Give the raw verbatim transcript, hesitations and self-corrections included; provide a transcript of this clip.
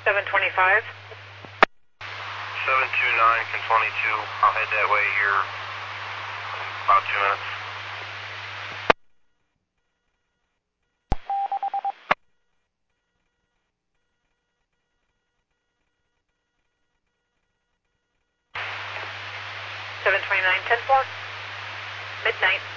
seven twenty-five. seven two nine, Con twenty-two. I'll head that way here in about two minutes. seven twenty-nine, ten four. Midnight.